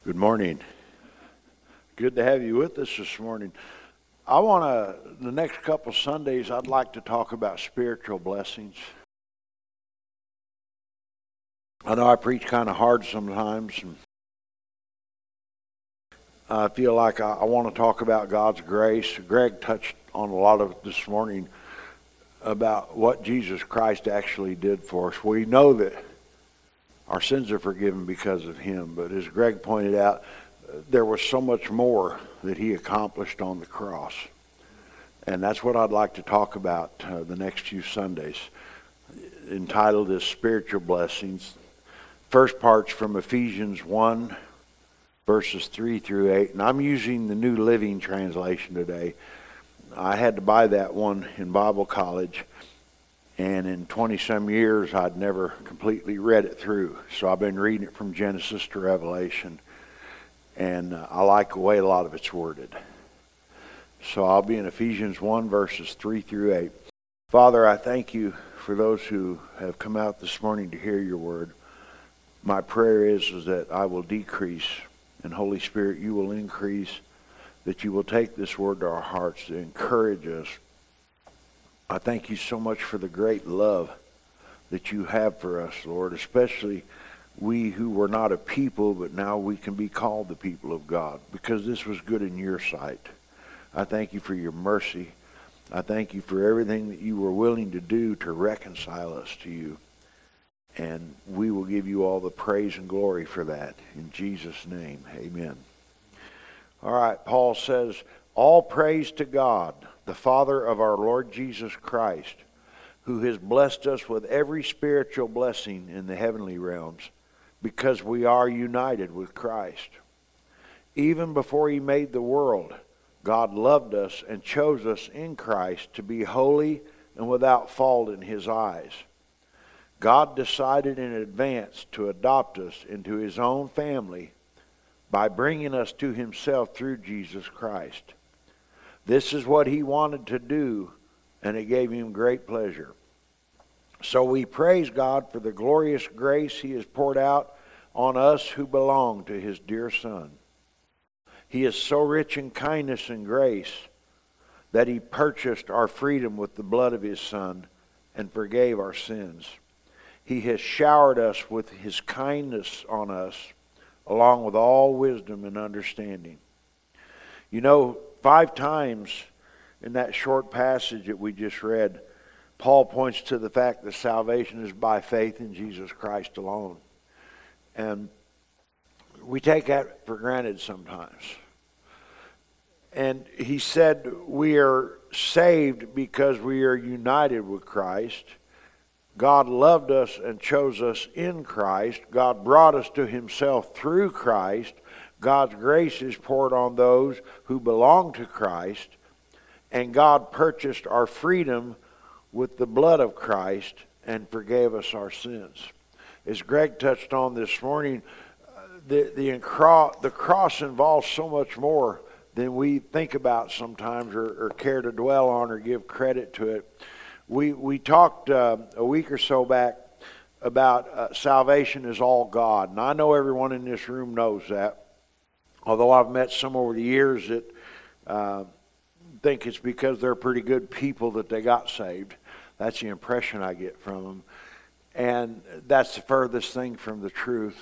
Good morning. Good to have you with us this morning. The next couple Sundays, I'd like to talk about spiritual blessings. I know I preach kind of hard sometimes, and I feel like I want to talk about God's grace. Greg touched on a lot of it this morning about what Jesus Christ actually did for us. We know that our sins are forgiven because of Him, but as Greg pointed out, there was so much more that He accomplished on the cross. And that's what I'd like to talk about the next few Sundays, entitled as Spiritual Blessings. First part's from Ephesians 1, verses 3 through 8. And I'm using the New Living Translation today. I had to buy that one in Bible college. And in 20-some years, I'd never completely read it through. So I've been reading it from Genesis to Revelation. And I like the way a lot of it's worded. So I'll be in Ephesians 1, verses 3 through 8. Father, I thank you for those who have come out this morning to hear your word. My prayer is that I will decrease, and Holy Spirit, you will increase, that you will take this word to our hearts to encourage us. I thank you so much for the great love that you have for us, Lord, especially we who were not a people, but now we can be called the people of God, because this was good in your sight. I thank you for your mercy. I thank you for everything that you were willing to do to reconcile us to you. And we will give you all the praise and glory for that. In Jesus' name, amen. All right, Paul says, all praise to God, the Father of our Lord Jesus Christ, who has blessed us with every spiritual blessing in the heavenly realms, because we are united with Christ. Even before He made the world, God loved us and chose us in Christ to be holy and without fault in His eyes. God decided in advance to adopt us into His own family by bringing us to Himself through Jesus Christ. This is what He wanted to do, and it gave Him great pleasure. So we praise God for the glorious grace He has poured out on us who belong to His dear Son. He is so rich in kindness and grace that He purchased our freedom with the blood of His Son and forgave our sins. He has showered us with His kindness on us, along with all wisdom and understanding. You know, 5 times in that short passage that we just read, Paul points to the fact that salvation is by faith in Jesus Christ alone. And we take that for granted sometimes. And he said we are saved because we are united with Christ. God loved us and chose us in Christ. God brought us to Himself through Christ. God's grace is poured on those who belong to Christ. And God purchased our freedom with the blood of Christ and forgave us our sins. As Greg touched on this morning, the cross involves so much more than we think about sometimes or care to dwell on or give credit to it. We talked a week or so back about salvation is all God. And I know everyone in this room knows that. Although I've met some over the years that think it's because they're pretty good people that they got saved. That's the impression I get from them. And that's the furthest thing from the truth.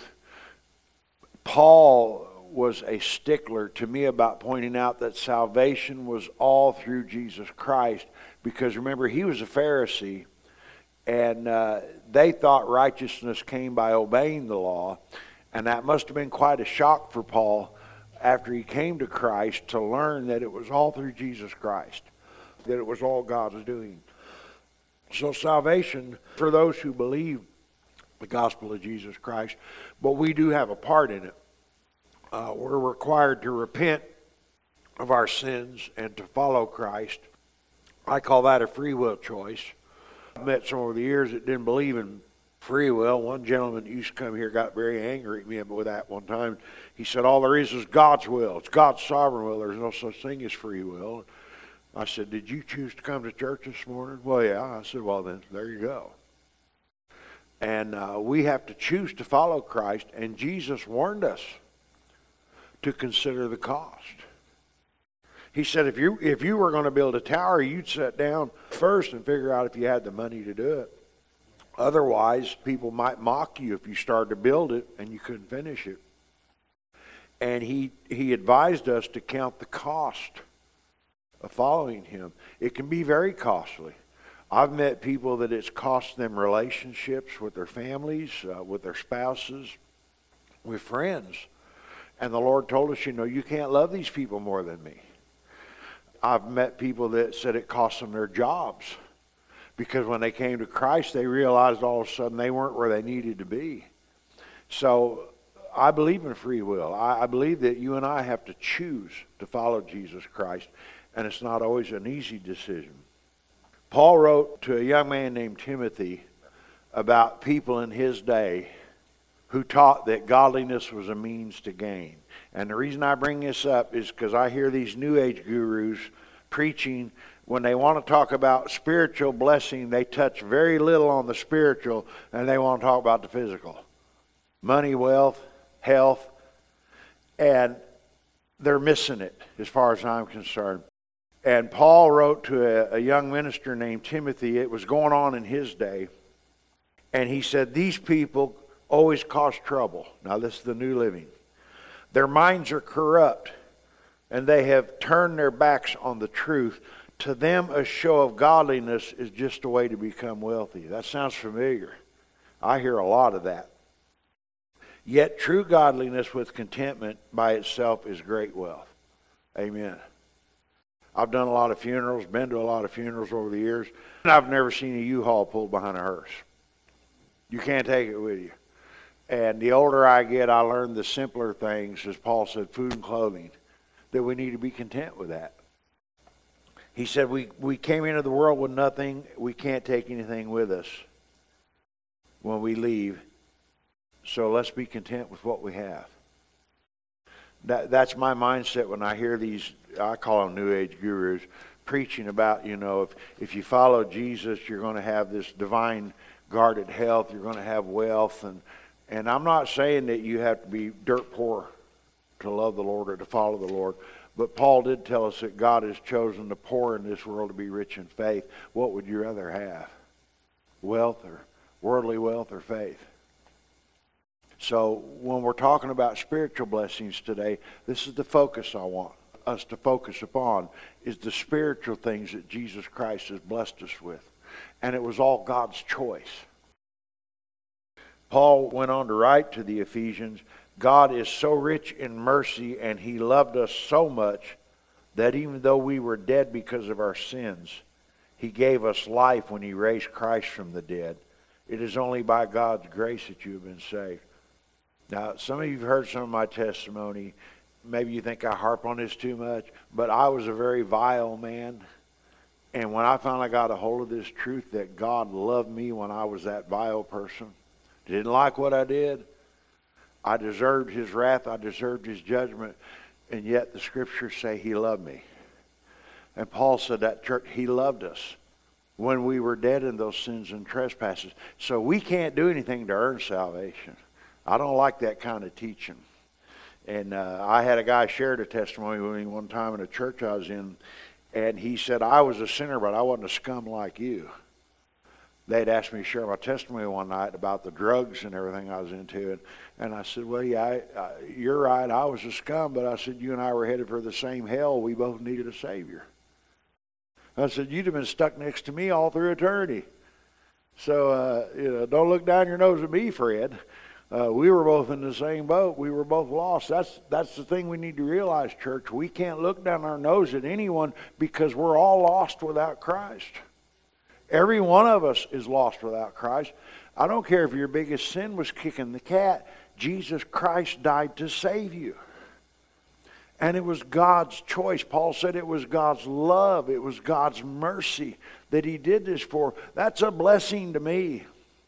Paul was a stickler to me about pointing out that salvation was all through Jesus Christ. Because remember, he was a Pharisee, and they thought righteousness came by obeying the law. And that must have been quite a shock for Paul after he came to Christ to learn that it was all through Jesus Christ, that it was all God's doing. So salvation for those who believe the gospel of Jesus Christ, but we do have a part in it. We're required to repent of our sins and to follow Christ. I call that a free will choice. I've met some over the years that didn't believe in free will. One gentleman that used to come here got very angry at me with that one time. He said, all there is God's will. It's God's sovereign will. There's no such thing as free will. I said, did you choose to come to church this morning? Well, yeah. I said, well, then, there you go. And we have to choose to follow Christ. And Jesus warned us to consider the cost. He said if you were going to build a tower, you'd sit down first and figure out if you had the money to do it. Otherwise, people might mock you if you started to build it and you couldn't finish it. And he advised us to count the cost of following him. It can be very costly. I've met people that it's cost them relationships with their families, with their spouses, with friends. And the Lord told us, you can't love these people more than me. I've met people that said it cost them their jobs. Because when they came to Christ, they realized all of a sudden they weren't where they needed to be. So I believe in free will. I believe that you and I have to choose to follow Jesus Christ. And it's not always an easy decision. Paul wrote to a young man named Timothy about people in his day who taught that godliness was a means to gain. And the reason I bring this up is because I hear these New Age gurus preaching. When they want to talk about spiritual blessing, they touch very little on the spiritual, and they want to talk about the physical. Money, wealth, health, and they're missing it as far as I'm concerned. And Paul wrote to a young minister named Timothy. It was going on in his day. And he said, these people always cause trouble. Now this is the New Living. Their minds are corrupt, and they have turned their backs on the truth. To them, a show of godliness is just a way to become wealthy. That sounds familiar. I hear a lot of that. Yet true godliness with contentment by itself is great wealth. Amen. I've done a lot of funerals, been to a lot of funerals over the years, and I've never seen a U-Haul pulled behind a hearse. You can't take it with you. And the older I get, I learn the simpler things, as Paul said, food and clothing, that we need to be content with that. He said we came into the world with nothing. We can't take anything with us when we leave. So let's be content with what we have. That's my mindset when I hear these, I call them New Age gurus, preaching about, if you follow Jesus, you're going to have this divine guarded health, you're going to have wealth. And I'm not saying that you have to be dirt poor to love the Lord or to follow the Lord. But Paul did tell us that God has chosen the poor in this world to be rich in faith. What would you rather have? Wealth or worldly wealth or faith? So when we're talking about spiritual blessings today, this is the focus I want us to focus upon, is the spiritual things that Jesus Christ has blessed us with. And it was all God's choice. Paul went on to write to the Ephesians, God is so rich in mercy, and he loved us so much that even though we were dead because of our sins, he gave us life when he raised Christ from the dead. It is only by God's grace that you have been saved. Now, some of you have heard some of my testimony. Maybe you think I harp on this too much, but I was a very vile man. And when I finally got a hold of this truth that God loved me when I was that vile person, didn't like what I did, I deserved his wrath, I deserved his judgment, and yet the scriptures say he loved me. And Paul said that church, he loved us when we were dead in those sins and trespasses. So we can't do anything to earn salvation. I don't like that kind of teaching. And I had a guy share a testimony with me one time in a church I was in, and he said, I was a sinner, but I wasn't a scum like you. They'd asked me to share my testimony one night about the drugs and everything I was into. And I said, well, yeah, you're right. I was a scum, but I said, you and I were headed for the same hell. We both needed a Savior. I said, you'd have been stuck next to me all through eternity. So, don't look down your nose at me, Fred. We were both in the same boat. We were both lost. That's the thing we need to realize, church. We can't look down our nose at anyone because we're all lost without Christ. Every one of us is lost without Christ. I don't care if your biggest sin was kicking the cat. Jesus Christ died to save you. And it was God's choice. Paul said it was God's love. It was God's mercy that he did this for. That's a blessing to me.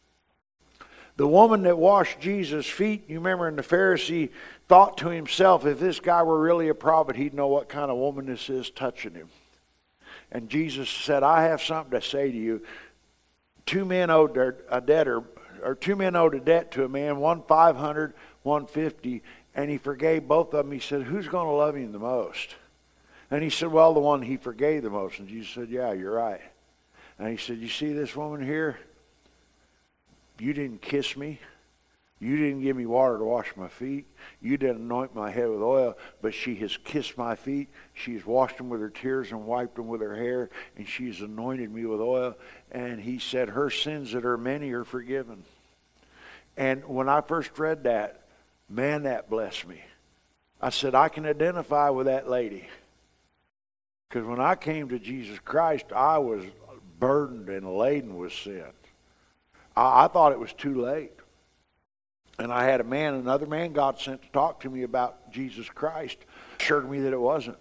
The woman that washed Jesus' feet, you remember, and the Pharisee thought to himself, if this guy were really a prophet, he'd know what kind of woman this is touching him. And Jesus said, I have something to say to you. Two men owed a debt to a man, one 500, 150, and he forgave both of them. He said, who's going to love him the most? And he said, well, the one he forgave the most. And Jesus said, yeah, you're right. And he said, you see this woman here? You didn't kiss me. You didn't give me water to wash my feet. You didn't anoint my head with oil, but she has kissed my feet. She has washed them with her tears and wiped them with her hair, and she's anointed me with oil. And he said, her sins that are many are forgiven. And when I first read that, man, that blessed me. I said, I can identify with that lady. Because when I came to Jesus Christ, I was burdened and laden with sin. I thought it was too late. And I had another man God sent to talk to me about Jesus Christ, assured me that it wasn't.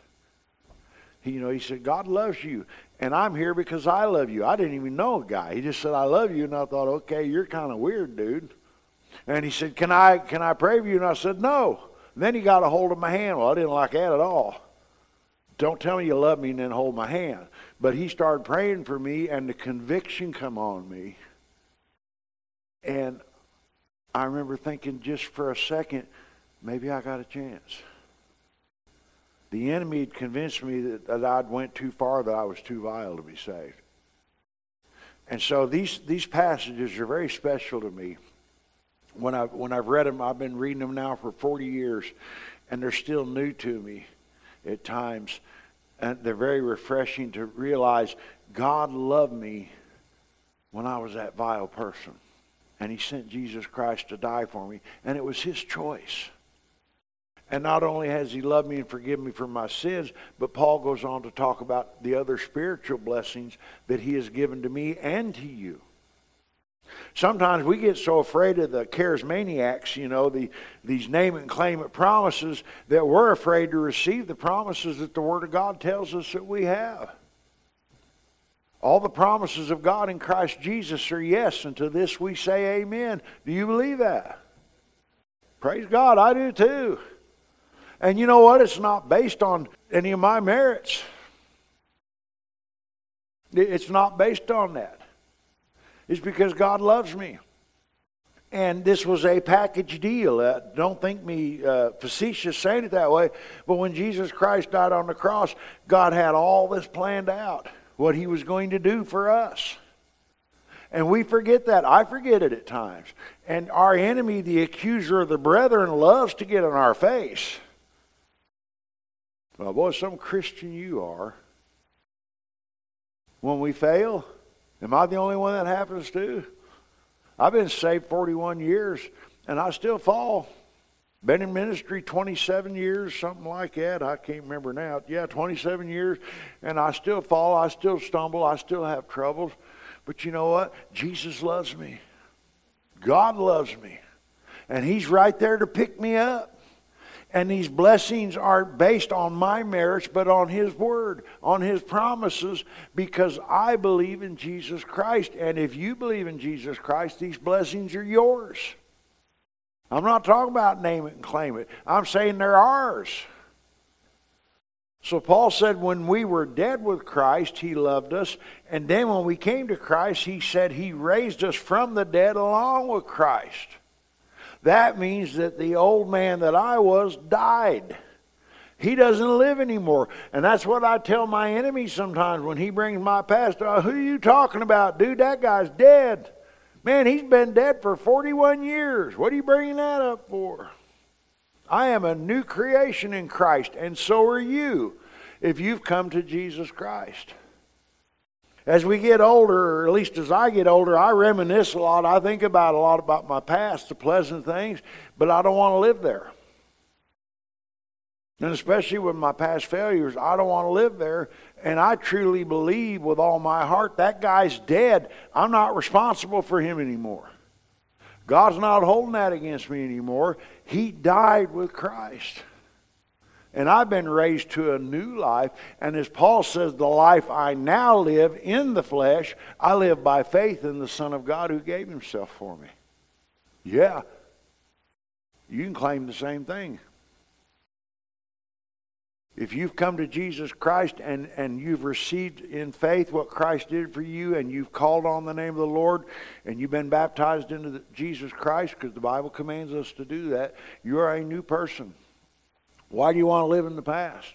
He said, God loves you, and I'm here because I love you. I didn't even know a guy. He just said, I love you, and I thought, okay, you're kind of weird, dude. And he said, can I pray for you? And I said, no. And then he got a hold of my hand. Well, I didn't like that at all. Don't tell me you love me and then hold my hand. But he started praying for me, and the conviction come on me. And I remember thinking just for a second, maybe I got a chance. The enemy had convinced me that I'd went too far, that I was too vile to be saved. And so these passages are very special to me. When I've read them, I've been reading them now for 40 years, and they're still new to me at times. And they're very refreshing to realize God loved me when I was that vile person. And he sent Jesus Christ to die for me. And it was his choice. And not only has he loved me and forgiven me for my sins, but Paul goes on to talk about the other spiritual blessings that he has given to me and to you. Sometimes we get so afraid of the charismaniacs, these name it and claim it promises, that we're afraid to receive the promises that the Word of God tells us that we have. All the promises of God in Christ Jesus are yes, and to this we say amen. Do you believe that? Praise God, I do too. And you know what? It's not based on any of my merits. It's not based on that. It's because God loves me. And this was a package deal. Don't think me facetious saying it that way, but when Jesus Christ died on the cross, God had all this planned out, what he was going to do for us. And we forget that. I forget it at times. And our enemy, the accuser of the brethren, loves to get in our face. Well, boy, some Christian you are. When we fail, am I the only one that happens to? I've been saved 41 years, and I still fall. Been in ministry 27 years, something like that. I can't remember now. Yeah, 27 years, and I still fall. I still stumble. I still have troubles. But you know what? Jesus loves me. God loves me. And he's right there to pick me up. And these blessings aren't based on my merits, but on his word, on his promises, because I believe in Jesus Christ. And if you believe in Jesus Christ, these blessings are yours. I'm not talking about name it and claim it. I'm saying they're ours. So Paul said when we were dead with Christ, he loved us. And then when we came to Christ, he said he raised us from the dead along with Christ. That means that the old man that I was died. He doesn't live anymore. And that's what I tell my enemy sometimes when he brings my past. Who are you talking about? Dude, that guy's dead. Man, he's been dead for 41 years. What are you bringing that up for? I am a new creation in Christ, and so are you if you've come to Jesus Christ. As we get older, or at least as I get older, I reminisce a lot. I think about a lot about my past, the pleasant things, but I don't want to live there. And especially with my past failures, I don't want to live there. And I truly believe with all my heart that guy's dead. I'm not responsible for him anymore. God's not holding that against me anymore. He died with Christ. And I've been raised to a new life. And as Paul says, the life I now live in the flesh, I live by faith in the Son of God who gave himself for me. Yeah, you can claim the same thing. If you've come to Jesus Christ and you've received in faith what Christ did for you, and you've called on the name of the Lord, and you've been baptized into Jesus Christ, because the Bible commands us to do that, you are a new person. Why do you want to live in the past?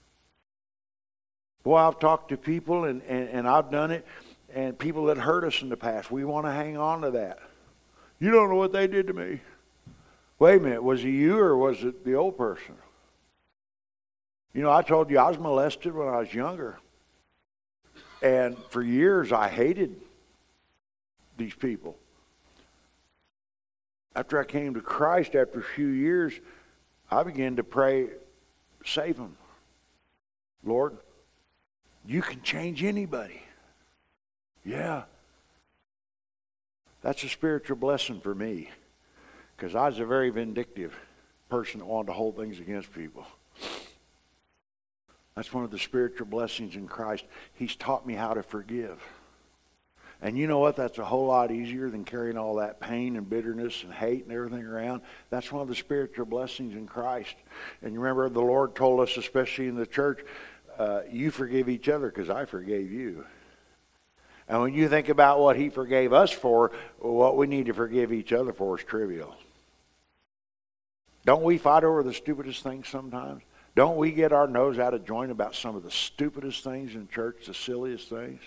Boy, I've talked to people, and I've done it, and people that hurt us in the past, we want to hang on to that. You don't know what they did to me. Wait a minute, was it you or was it the old person? You know, I told you I was molested when I was younger. And for years I hated these people. After I came to Christ, after a few years, I began to pray, save them. Lord, you can change anybody. Yeah. That's a spiritual blessing for me. Because I was a very vindictive person that wanted to hold things against people. That's one of the spiritual blessings in Christ. He's taught me how to forgive. And you know what? That's a whole lot easier than carrying all that pain and bitterness and hate and everything around. That's one of the spiritual blessings in Christ. And you remember the Lord told us, especially in the church, you forgive each other because I forgave you. And when you think about what He forgave us for, what we need to forgive each other for is trivial. Don't we fight over the stupidest things sometimes? Don't we get our nose out of joint about some of the stupidest things in church, the silliest things?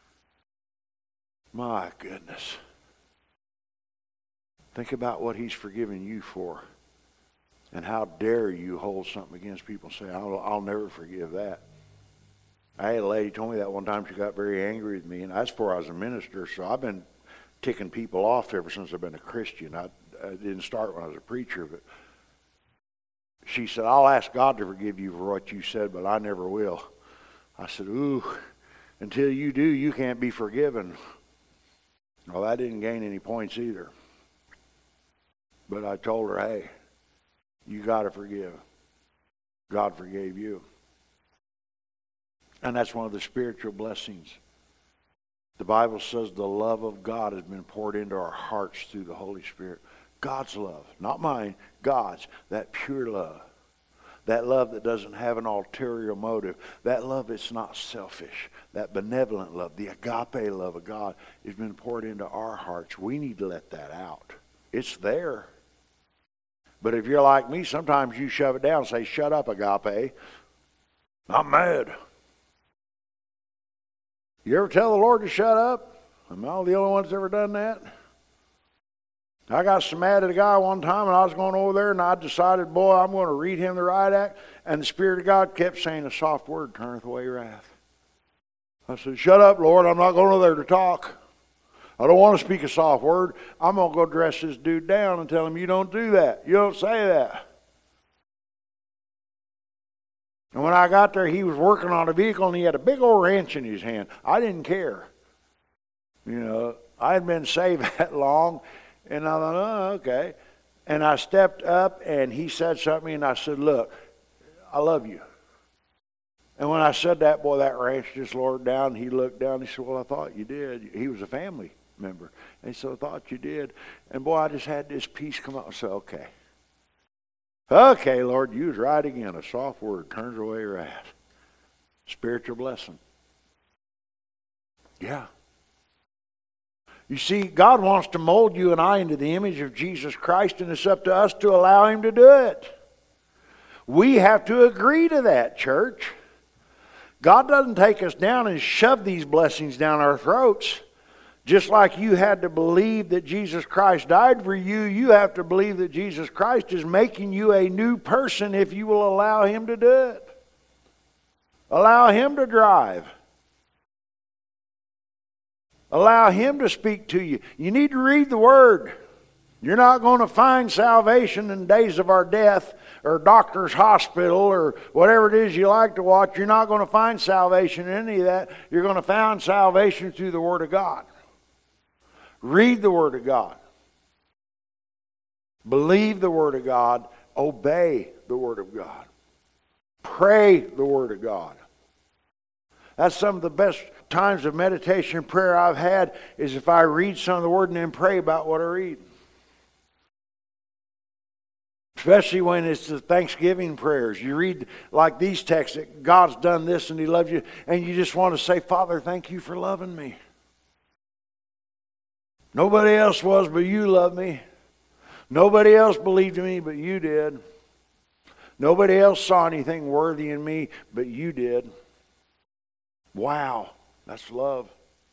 My goodness. Think about what He's forgiven you for. And how dare you hold something against people and say, I'll never forgive that. I had a lady told me that one time. She got very angry with me, and that's before I was a minister, so I've been ticking people off ever since I've been a Christian. I didn't start when I was a preacher, but she said, I'll ask God to forgive you for what you said, but I never will. I said, ooh, until you do, you can't be forgiven. Well, that didn't gain any points either. But I told her, hey, you got to forgive. God forgave you. And that's one of the spiritual blessings. The Bible says the love of God has been poured into our hearts through the Holy Spirit. God's love, not mine, God's, that pure love. That love that doesn't have an ulterior motive. That love that's not selfish. That benevolent love, the agape love of God has been poured into our hearts. We need to let that out. It's there. But if you're like me, sometimes you shove it down and say, shut up, agape. I'm mad. You ever tell the Lord to shut up? Am I the only one that's ever done that? I got so mad at a guy one time, and I was going over there, and I decided, boy, I'm going to read him the right act. And the Spirit of God kept saying, a soft word turneth away wrath. I said, shut up, Lord. I'm not going over there to talk. I don't want to speak a soft word. I'm going to go dress this dude down and tell him, you don't do that. You don't say that. And when I got there, he was working on a vehicle, and he had a big old wrench in his hand. I didn't care. You know, I had been saved that long. And I thought, oh, okay. And I stepped up, and he said something, and I said, look, I love you. And when I said that, boy, that wrench just lowered down. He looked down, and he said, well, I thought you did. He was a family member. And he said, I thought you did. And boy, I just had this peace come up. I said, okay. Okay, Lord, you was right again. A soft word turns away wrath. Spiritual blessing. Yeah. You see, God wants to mold you and I into the image of Jesus Christ, and it's up to us to allow Him to do it. We have to agree to that, church. God doesn't take us down and shove these blessings down our throats. Just like you had to believe that Jesus Christ died for you, you have to believe that Jesus Christ is making you a new person if you will allow Him to do it. Allow Him to drive. Allow Him to speak to you. You need to read the Word. You're not going to find salvation in days of our death or doctor's hospital or whatever it is you like to watch. You're not going to find salvation in any of that. You're going to find salvation through the Word of God. Read the Word of God. Believe the Word of God. Obey the Word of God. Pray the Word of God. That's some of the best times of meditation and prayer I've had, is if I read some of the Word and then pray about what I read. Especially when it's the Thanksgiving prayers. You read like these texts that God's done this and He loves you, and you just want to say, Father, thank you for loving me. Nobody else was, but you loved me. Nobody else believed in me, but you did. Nobody else saw anything worthy in me, but you did. Wow, that's love.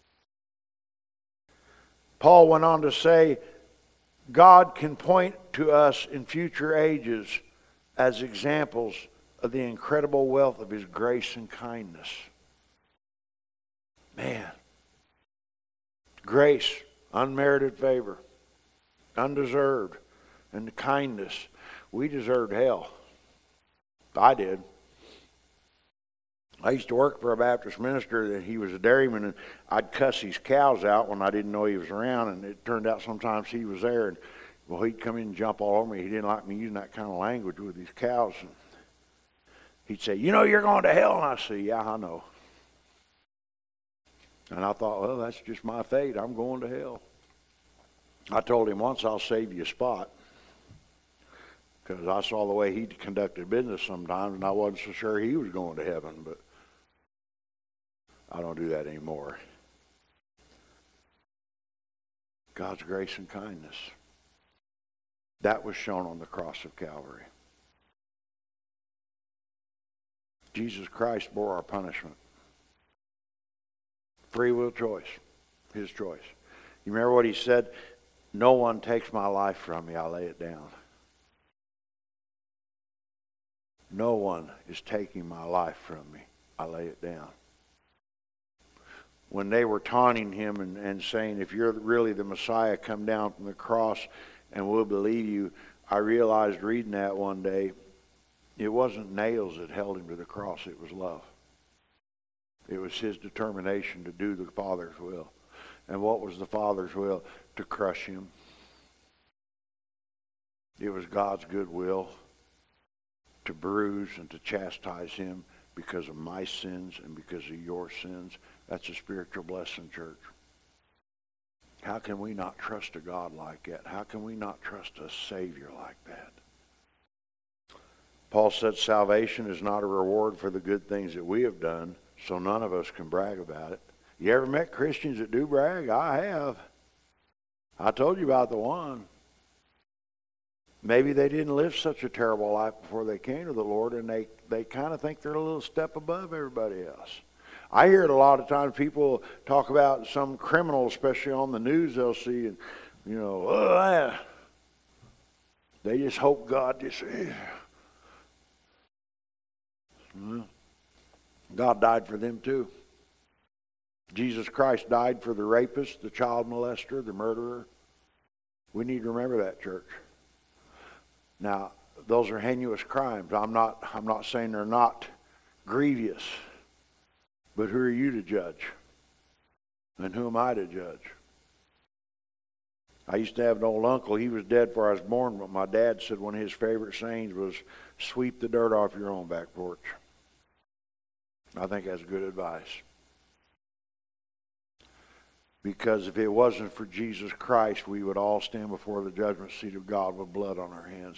Paul went on to say, God can point to us in future ages as examples of the incredible wealth of His grace and kindness. Man. Grace, unmerited favor, undeserved, and kindness. We deserved hell. I did. I used to work for a Baptist minister, and he was a dairyman, and I'd cuss his cows out when I didn't know he was around, and it turned out sometimes he was there, and well, he'd come in and jump all over me. He didn't like me using that kind of language with these cows. And he'd say, you know you're going to hell, and I say, yeah, I know. And I thought, well, that's just my fate. I'm going to hell. I told him once, I'll save you a spot. Because I saw the way he conducted business sometimes, and I wasn't so sure he was going to heaven, but I don't do that anymore. God's grace and kindness. That was shown on the cross of Calvary. Jesus Christ bore our punishment. Free will choice. His choice. You remember what He said? No one takes my life from me, I lay it down. No one is taking my life from me. I lay it down. When they were taunting Him and saying, if you're really the Messiah, come down from the cross and we'll believe you, I realized reading that one day, it wasn't nails that held Him to the cross, it was love. It was His determination to do the Father's will. And what was the Father's will? To crush Him. It was God's good will to bruise and to chastise Him because of my sins and because of your sins. That's a spiritual blessing, church. How can we not trust a God like that? How can we not trust a Savior like that? Paul said salvation is not a reward for the good things that we have done, so none of us can brag about it. You ever met Christians that do brag? I have. I told you about the one. Maybe they didn't live such a terrible life before they came to the Lord, and they kind of think they're a little step above everybody else. I hear it a lot of times. People talk about some criminal, especially on the news, they'll see, and you know, oh, they just hope God just... God died for them too. Jesus Christ died for the rapist, the child molester, the murderer. We need to remember that, church. Now, those are heinous crimes. I'm not saying they're not grievous. But who are you to judge? And who am I to judge? I used to have an old uncle. He was dead before I was born, but my dad said one of his favorite sayings was, sweep the dirt off your own back porch. I think that's good advice. Because if it wasn't for Jesus Christ, we would all stand before the judgment seat of God with blood on our hands.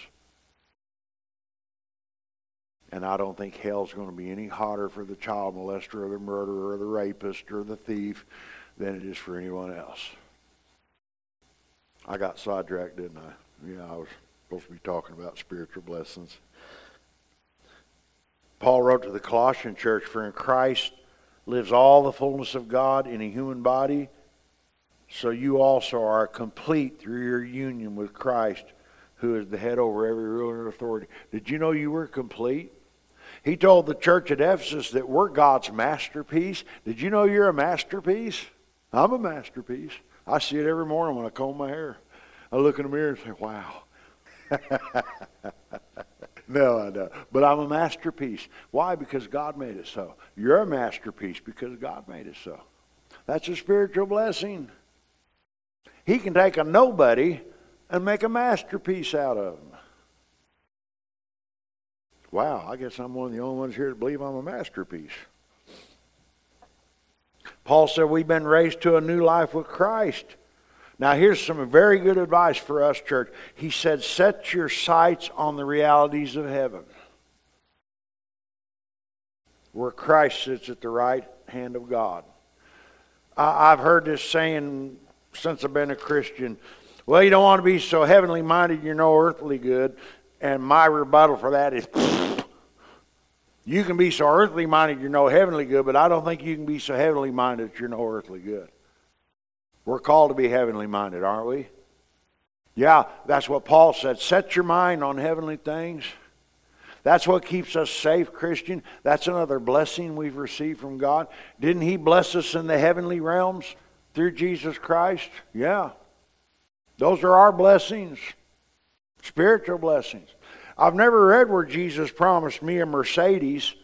And I don't think hell's going to be any hotter for the child molester or the murderer or the rapist or the thief than it is for anyone else. I got sidetracked, didn't I? Yeah, I was supposed to be talking about spiritual blessings. Paul wrote to the Colossian church, for in Christ lives all the fullness of God in a human body, so you also are complete through your union with Christ, who is the head over every ruler and authority. Did you know you were complete? He told the church at Ephesus that we're God's masterpiece. Did you know you're a masterpiece? I'm a masterpiece. I see it every morning when I comb my hair. I look in the mirror and say, wow. No, I don't. But I'm a masterpiece. Why? Because God made it so. You're a masterpiece because God made it so. That's a spiritual blessing. He can take a nobody and make a masterpiece out of them. Wow, I guess I'm one of the only ones here that believe I'm a masterpiece. Paul said we've been raised to a new life with Christ. Now here's some very good advice for us, church. He said, set your sights on the realities of heaven, where Christ sits at the right hand of God. I've heard this saying since I've been a Christian. Well, you don't want to be so heavenly minded you're no earthly good. And my rebuttal for that is, you can be so earthly minded you're no heavenly good, but I don't think you can be so heavenly minded that you're no earthly good. We're called to be heavenly minded, aren't we? Yeah, that's what Paul said. Set your mind on heavenly things. That's what keeps us safe, Christian. That's another blessing we've received from God. Didn't He bless us in the heavenly realms through Jesus Christ? Yeah. Those are our blessings. Spiritual blessings. I've never read where Jesus promised me a Mercedes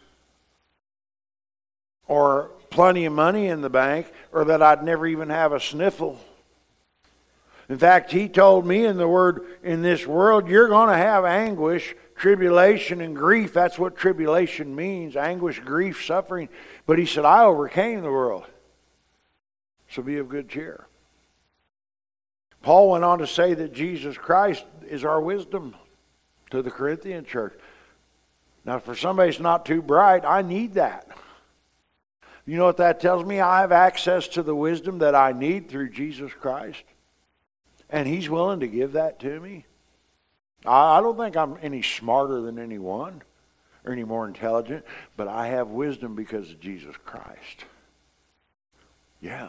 or plenty of money in the bank, or that I'd never even have a sniffle. In fact, He told me in the Word, in this world, you're going to have anguish, tribulation, and grief. That's what tribulation means. Anguish, grief, suffering. But He said, I overcame the world. So be of good cheer. Paul went on to say that Jesus Christ is our wisdom to the Corinthian church. Now, for somebody who's not too bright, I need that. You know what that tells me? I have access to the wisdom that I need through Jesus Christ. And He's willing to give that to me. I don't think I'm any smarter than anyone or any more intelligent, but I have wisdom because of Jesus Christ. Yeah.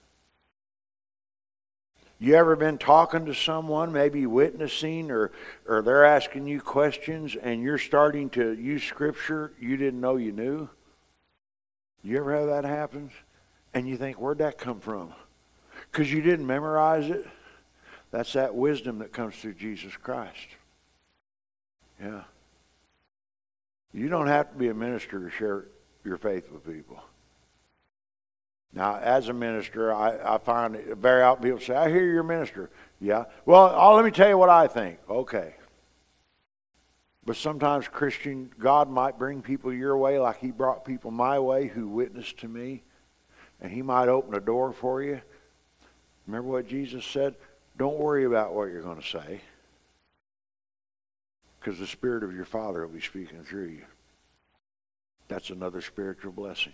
You ever been talking to someone, maybe witnessing, or they're asking you questions and you're starting to use Scripture you didn't know you knew? You ever have that happen? And you think, where'd that come from? Because you didn't memorize it? That's that wisdom that comes through Jesus Christ. Yeah. You don't have to be a minister to share your faith with people. Now, as a minister, I find it very often people say, I hear you're a minister. Yeah. Well, let me tell you what I think. Okay. But sometimes, Christian, God might bring people your way like He brought people my way who witnessed to me. And He might open a door for you. Remember what Jesus said? Don't worry about what you're going to say, because the Spirit of your Father will be speaking through you. That's another spiritual blessing.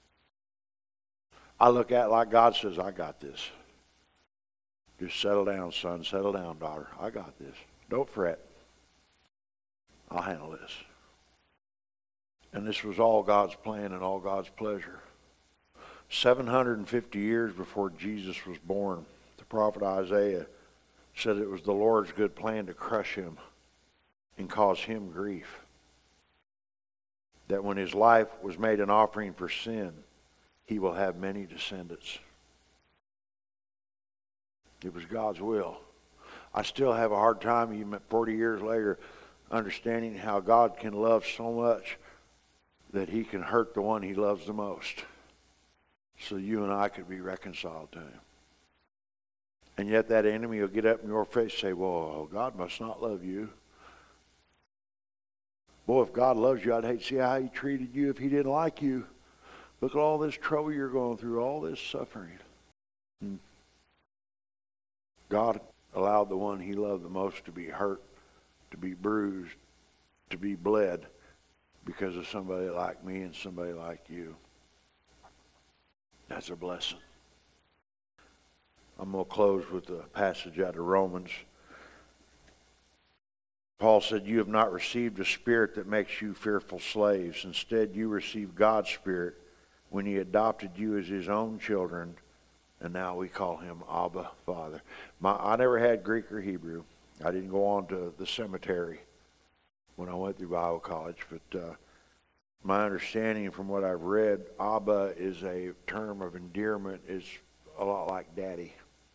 I look at it like God says, I got this. Just settle down, son. Settle down, daughter. I got this. Don't fret. I'll handle this. And this was all God's plan and all God's pleasure. 750 years before Jesus was born, the prophet Isaiah said it was the Lord's good plan to crush Him and cause Him grief. That when His life was made an offering for sin, He will have many descendants. It was God's will. I still have a hard time, even 40 years later, understanding how God can love so much that He can hurt the one He loves the most, so you and I could be reconciled to Him. And yet that enemy will get up in your face and say, well, God must not love you. Boy, if God loves you, I'd hate to see how He treated you if He didn't like you. Look at all this trouble you're going through, all this suffering. God allowed the one He loved the most to be hurt, to be bruised, to be bled because of somebody like me and somebody like you. That's a blessing. I'm going to close with a passage out of Romans. Paul said, you have not received a spirit that makes you fearful slaves. Instead, you received God's Spirit when He adopted you as His own children, and now we call Him Abba, Father. I never had Greek or Hebrew. I didn't go on to the cemetery when I went through Bible college, but my understanding from what I've read, Abba is a term of endearment, is a lot like daddy.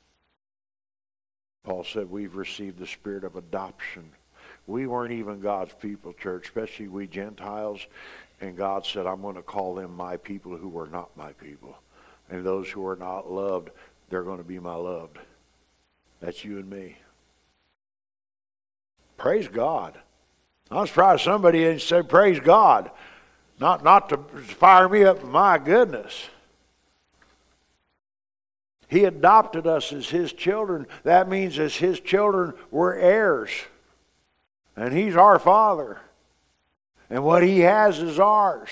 Paul said we've received the spirit of adoption. We weren't even God's people, church, especially we Gentiles. And God said, I'm going to call them my people who were not my people. And those who are not loved, they're going to be my loved. That's you and me. Praise God. I'm surprised somebody didn't say praise God. Not to fire me up, my goodness. He adopted us as His children. That means as His children, we're heirs. And He's our Father. And what He has is ours.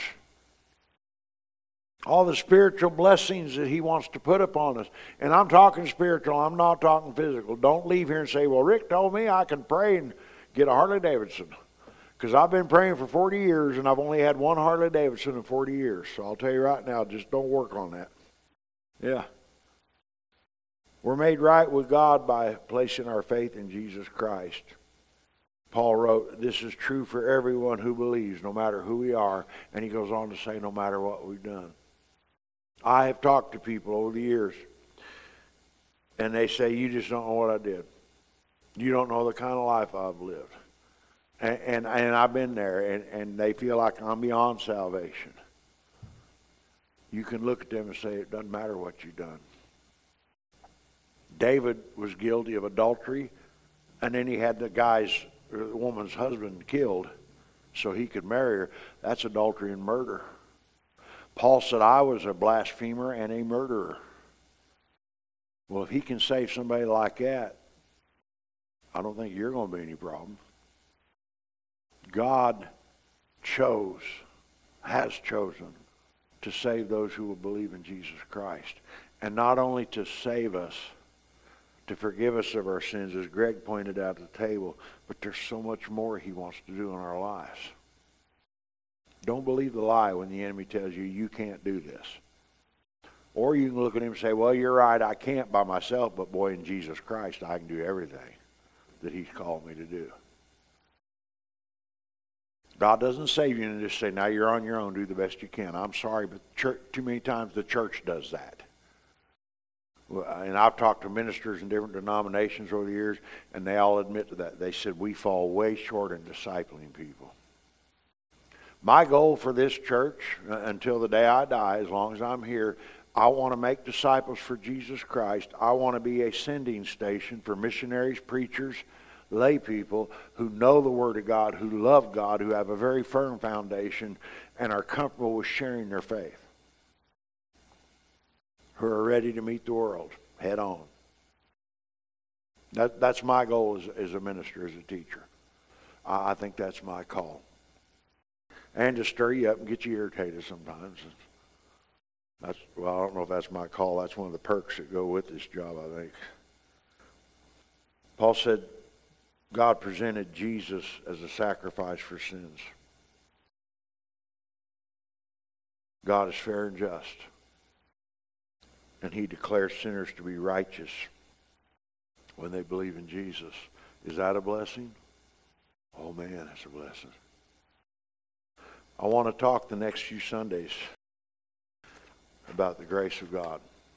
All the spiritual blessings that He wants to put upon us. And I'm talking spiritual, I'm not talking physical. Don't leave here and say, well, Rick told me I can pray and get a Harley Davidson. Because I've been praying for 40 years and I've only had one Harley Davidson in 40 years. So I'll tell you right now, just don't work on that. Yeah. We're made right with God by placing our faith in Jesus Christ. Paul wrote, this is true for everyone who believes, no matter who we are. And he goes on to say, no matter what we've done. I have talked to people over the years, and they say, you just don't know what I did. You don't know the kind of life I've lived. And I've been there, and they feel like I'm beyond salvation. You can look at them and say, it doesn't matter what you've done. David was guilty of adultery, and then he had the woman's husband killed so he could marry her. That's adultery and murder. Paul said, I was a blasphemer and a murderer. Well, if he can save somebody like that, I don't think you're going to be any problem. God has chosen to save those who will believe in Jesus Christ. And not only to save us, to forgive us of our sins, as Greg pointed out at the table, but there's so much more He wants to do in our lives. Don't believe the lie when the enemy tells you, you can't do this. Or you can look at him and say, well, you're right, I can't by myself, but boy, in Jesus Christ, I can do everything that He's called me to do. God doesn't save you and just say, now you're on your own, do the best you can. I'm sorry, but too many times the church does that. And I've talked to ministers in different denominations over the years, and they all admit to that. They said, we fall way short in discipling people. My goal for this church, until the day I die, as long as I'm here, I want to make disciples for Jesus Christ. I want to be a sending station for missionaries, preachers, lay people who know the Word of God, who love God, who have a very firm foundation, and are comfortable with sharing their faith, who are ready to meet the world head on. That's my goal as a minister, as a teacher. I think that's my call. And to stir you up and get you irritated sometimes. I don't know if that's my call. That's one of the perks that go with this job, I think. Paul said, God presented Jesus as a sacrifice for sins. God is fair and just. And He declares sinners to be righteous when they believe in Jesus. Is that a blessing? Oh man, that's a blessing. I want to talk the next few Sundays about the grace of God.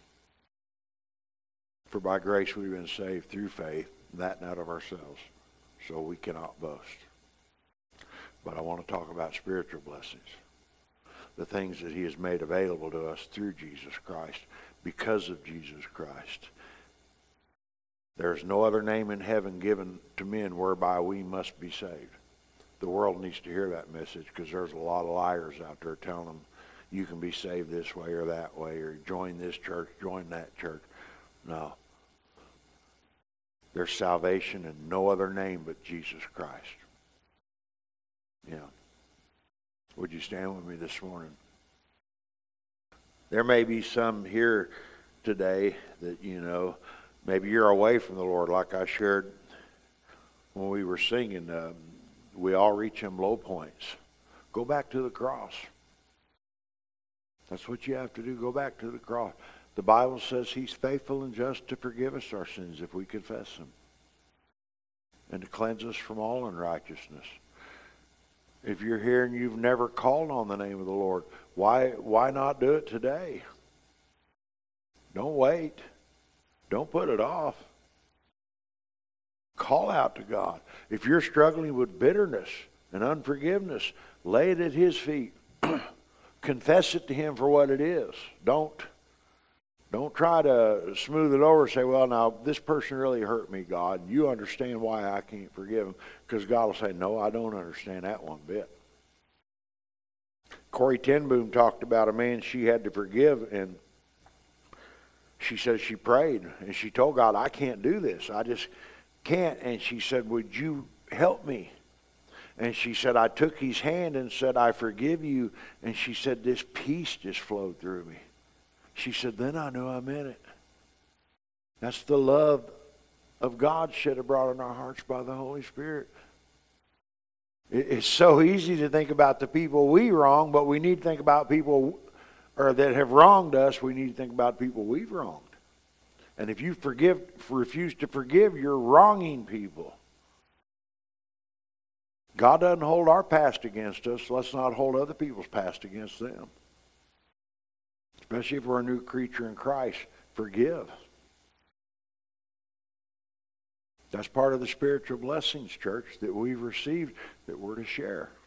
For by grace we've been saved through faith, that not of ourselves. So we cannot boast. But I want to talk about spiritual blessings. The things that He has made available to us through Jesus Christ, because of Jesus Christ. There is no other name in heaven given to men whereby we must be saved. The world needs to hear that message, because there's a lot of liars out there telling them you can be saved this way or that way, or join this church, join that church. No. There's salvation in no other name but Jesus Christ. Yeah. Would you stand with me this morning? There may be some here today that, maybe you're away from the Lord, like I shared when we were singing. We all reach them low points. Go back to the cross. That's what you have to do. Go back to the cross. The Bible says He's faithful and just to forgive us our sins if we confess them, and to cleanse us from all unrighteousness. If you're here and you've never called on the name of the Lord, why not do it today? Don't wait. Don't put it off. Call out to God. If you're struggling with bitterness and unforgiveness, lay it at His feet. Confess it to Him for what it is. Don't try to smooth it over and say, well, now, this person really hurt me, God. You understand why I can't forgive him. Because God will say, no, I don't understand that one bit. Corrie ten Boom talked about a man she had to forgive, and she said she prayed, and she told God, I can't do this. I just can't. And she said, would you help me? And she said, I took his hand and said, I forgive you. And she said, this peace just flowed through me. She said, then I knew I meant it. That's the love of God shed abroad in our hearts by the Holy Spirit. It's so easy to think about the people we wrong, but we need to think about people or that have wronged us. We need to think about people we've wronged. And if you refuse to forgive, you're wronging people. God doesn't hold our past against us. Let's not hold other people's past against them. Especially if we're a new creature in Christ. Forgive. That's part of the spiritual blessings, church, that we've received that we're to share.